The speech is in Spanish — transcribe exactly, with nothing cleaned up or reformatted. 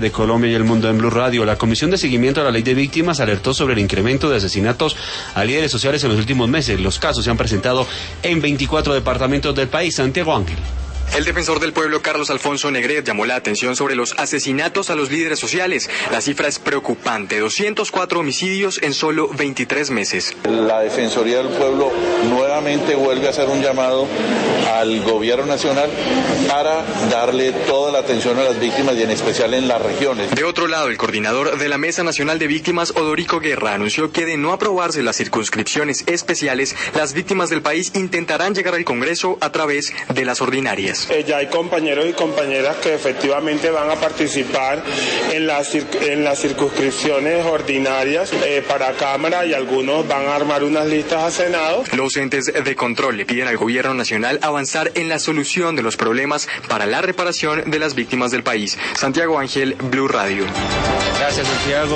De Colombia y el mundo en Blue Radio. La Comisión de Seguimiento a la Ley de Víctimas alertó sobre el incremento de asesinatos a líderes sociales en los últimos meses. Los casos se han presentado en veinticuatro departamentos del país. Santiago Ángel. El defensor del pueblo, Carlos Alfonso Negret, llamó la atención sobre los asesinatos a los líderes sociales. La cifra es preocupante, doscientos cuatro homicidios en solo veintitrés meses. La Defensoría del Pueblo nuevamente vuelve a hacer un llamado al gobierno nacional para darle toda la atención a las víctimas y en especial en las regiones. De otro lado, el coordinador de la Mesa Nacional de Víctimas, Odorico Guerra, anunció que de no aprobarse las circunscripciones especiales, las víctimas del país intentarán llegar al Congreso a través de las ordinarias. Eh, ya hay compañeros y compañeras que efectivamente van a participar en las, en las circunscripciones ordinarias eh, para Cámara y algunos van a armar unas listas a Senado. Los entes de control le piden al gobierno nacional avanzar en la solución de los problemas para la reparación de las víctimas del país. Santiago Ángel, Blue Radio. Gracias, Santiago.